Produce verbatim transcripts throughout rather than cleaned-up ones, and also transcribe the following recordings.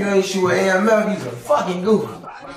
nigga ain't shoot with A M L, he's a fucking goof.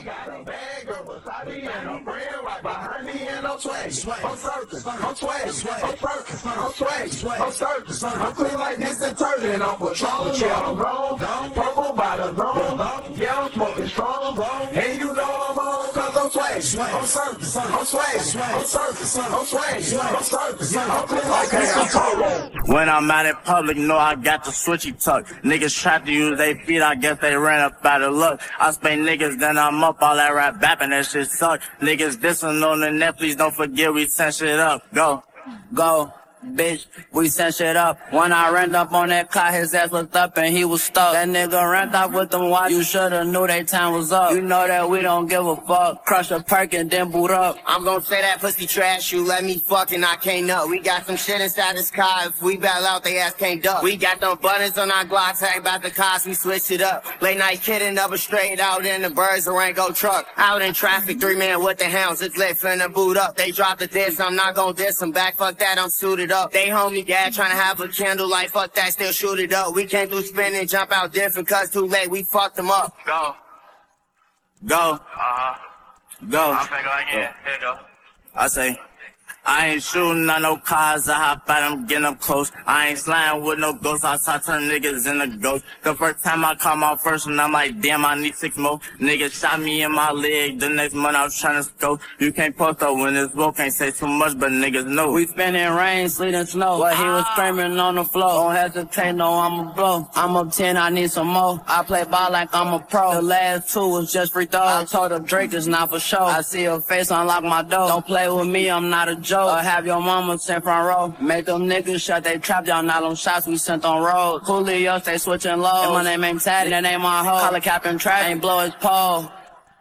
Behind me and I'm swag, I'm circus, I'm swag, I'm circus, I'm swag, I'm circus, I'm clean like this and turning on patrol. Yeah, I'm wrong, purple by the throne. Yeah, I'm smoking strong, and you know I'm on cause I'm swag, I'm circus, I'm swag, I'm circus, I'm swag, I'm circus, I'm clean like this and turning. When I'm out in public, know I got the switchy tuck. Niggas try to use they feet, I guess they ran up out of luck. I spay niggas, then I'm up, all that rap bapping, that shit suck. Niggas dissing on the Netflix, don't forget we send shit up. Go, go, bitch, we send shit up. When I ran up on that car, his ass looked up and he was stuck. That nigga ran off with them watch, you shoulda knew they time was up. You know that we don't give a fuck. Crush a perk and then boot up. I'm gon' say that pussy trash, you let me fuck and I can't know. We got some shit inside this car, if we battle out, they ass can't duck. We got them buttons on our Glock, tag about the cars, we switched it up. Late night kidding, double straight out in the birds, the Rango truck. Out in traffic, three man with the hounds, it's lit, finna boot up. They dropped the diss, I'm not gon' diss them back, fuck that, I'm suited up. They homie dad tryna have a candle like fuck that, still shoot it up. We came through spinning, jump out different, cause too late, we fucked them up. Go, go, Uh-huh. go. I'm finna go again. Here you go. I say, I ain't shooting on no cars, I hop out, I'm getting up close. I ain't sliding with no ghosts, I saw turn niggas in the ghost. The first time I come out first and I'm like, damn, I need six more. Niggas shot me in my leg, the next month I was trying to scope. You can't post up when it's woke, can't say too much, but niggas know. We spinning rain, sleet and snow, but he was screaming on the floor. Don't hesitate, no, I'ma blow. I'm up ten, I need some more. I play ball like I'm a pro. The last two was just free throws. I told her Drake is not for show. I see her face, unlock my door. Don't play with me, I'm not a joke. Or have your mama sent front row. Make them niggas shut they trap down, not on shots we sent on road. Julio stay switching lows. And my name ain't Taddy, that ain't my hoe. Collar cap and track, ain't blow his pole.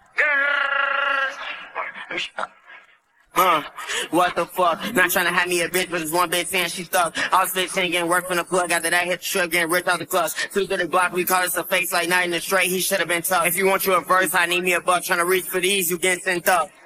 Uh, what the fuck? Not tryna have me a bitch, but it's one bitch saying she stuck. I was fifteen, getting work from the plug. After that, hit the strip, getting rich out the clutch. Two to the block, we call this a face like night in the straight. He should've been tough. If you want you a verse, I need me a buck. Tryna reach for these, you getting sent up.